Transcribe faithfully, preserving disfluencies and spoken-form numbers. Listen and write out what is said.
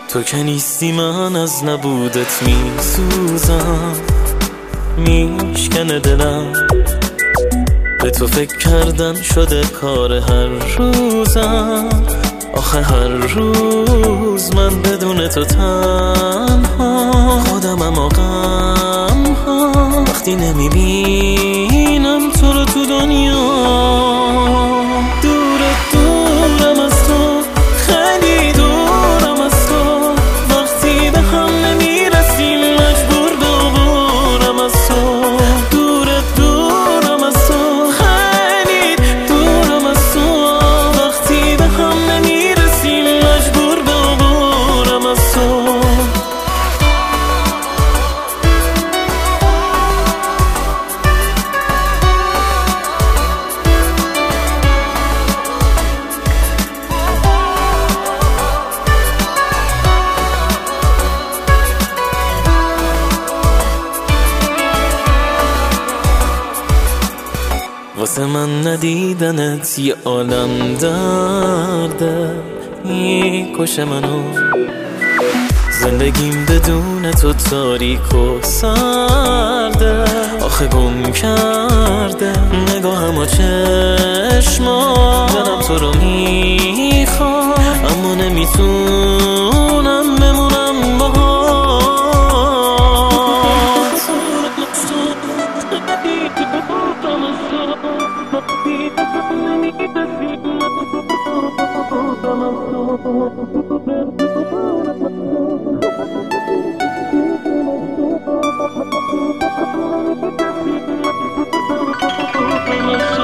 تو که نیستی من از نبودت میسوزم، میشکنه دلم. به تو فکر کردن شده کار هر روزم. آخه هر روز من بدون تو تنها خودمم و غم ها. وقتی نمیبینم تو رو تو دنیا، دور دورم از تو، خیلی دورم از تو. وقتی به هم نمیرسیم مجبور به عبورم از تو. دور دورم از تو، خیلی دورم از تو. وقتی به هم نمیرسیم مجبور به عبورم از تو. واسه من ندیدنت یه عالم درده، میکشه منو. زندگیم بدون تو تاریک و سرده. آخه گم کرده نگاهم و چشما. دلم تو رو میخوام اما نمیتونم بمونم باهات. Thank you.